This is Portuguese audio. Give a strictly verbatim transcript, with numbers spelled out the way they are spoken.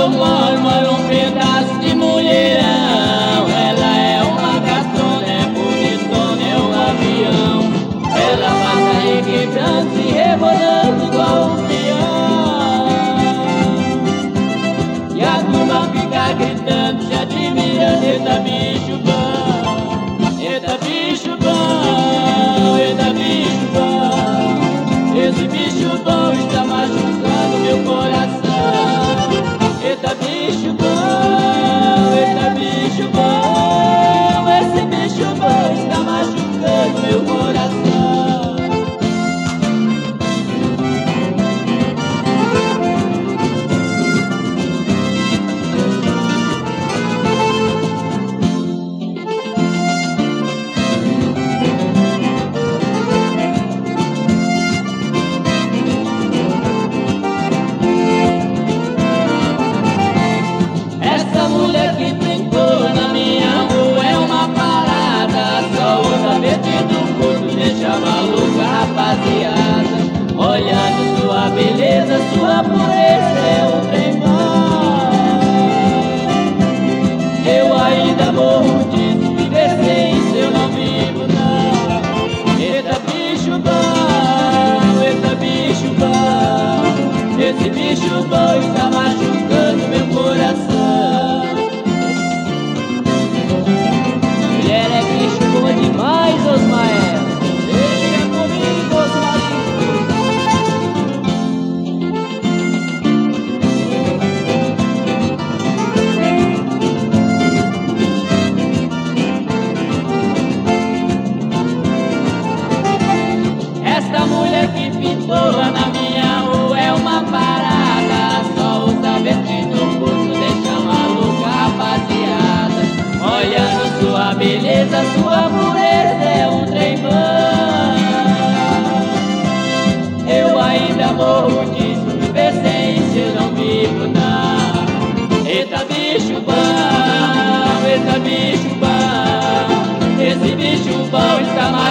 eu moro, moro um pedaço de mulherão. Ela é uma gatona, é bonitona, é um avião. Ela passa requebrando, se rebolando igual um peão. E a turma fica gritando, se admirando. Eita bicho bom, eita bicho bom, eita bicho bom. Esse bicho bom está machucando meu coração. Eita bicho bom, eita bicho bom. Esse bicho bom está machucando meu coração. Essa mulher que brincou na minha rua é uma parada. Só usa vestido curto, deixa maluca rapaziada. Olhando sua beleza, sua pureza é um trem bom. Eu ainda morro disso, viver sem isso eu não vivo não. Eita bicho bom, eita bicho bom. Esse bicho bom está machucando meu coração. Mulher é bicho boa demais, Osmael. Deixa comigo, Osmael. Esta mulher que pintou lá na minha rua é uma parada. Só usa vestido curto, deixa maluca rapaziada. Olhando sua beleza, sua pureza é um trem bom. Eu ainda morro disso, viver sem isso eu não vivo não. Eita bicho bom, eita bicho bom. Esse bicho bom está